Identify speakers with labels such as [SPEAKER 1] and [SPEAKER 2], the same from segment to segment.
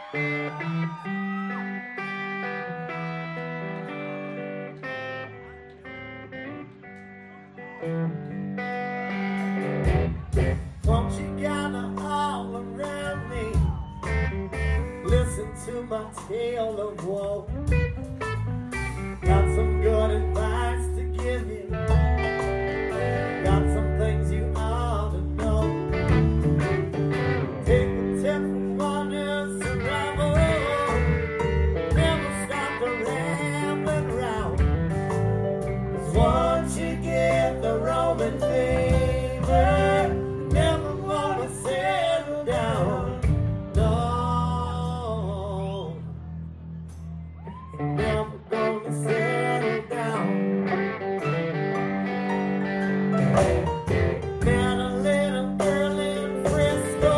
[SPEAKER 1] Won't you gather all around me? Listen to my tale of woe. Got some good advice to give you. Got some things you ought to know. Take a tip from honest survival. Never stop the rambling round. 'Cause once you get the Roman fever, never gonna settle down. No, never gonna settle down. Met a little girl in Frisco,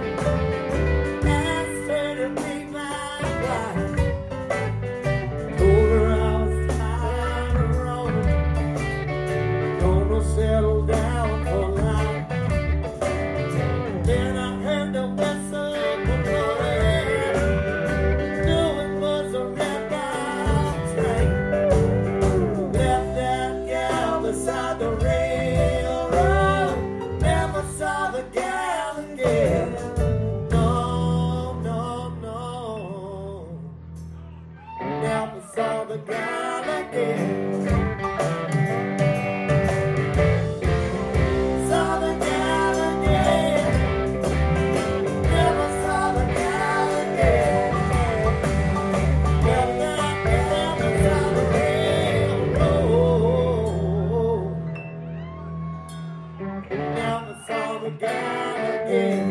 [SPEAKER 1] asked her to be my wife. Told her I was tired of roaming, gonna settle down for life. Then I heard the whistle blowing, knew it was a red-bound train. Left that gal beside the railroad, never saw the gal again. No, no, no, never saw the gal again. Saw the gal again, never saw the gal again. Left that gal beside the railroad, never saw the gal again.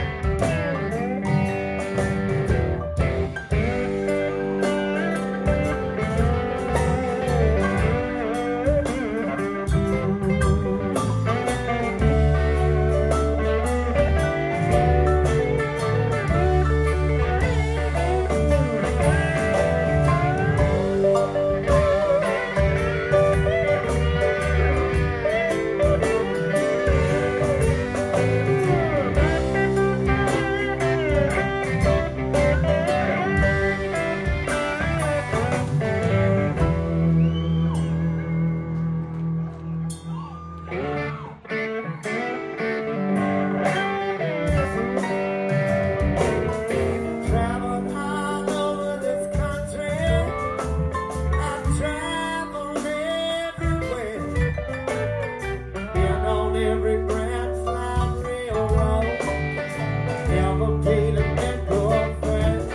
[SPEAKER 1] Traveled all over this country, I've traveled everywhere. Been on every branch line railroad, never paid a nickel fare.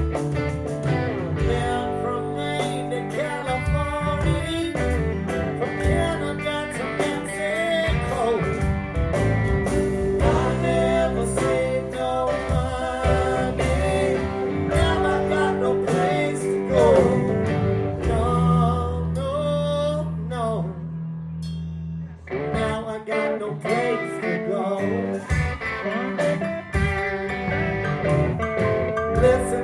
[SPEAKER 1] Been from Maine to California, from Canada to Mexico. I never saved no money, never got no place to go. No, no, no, now I got no place to go. Listen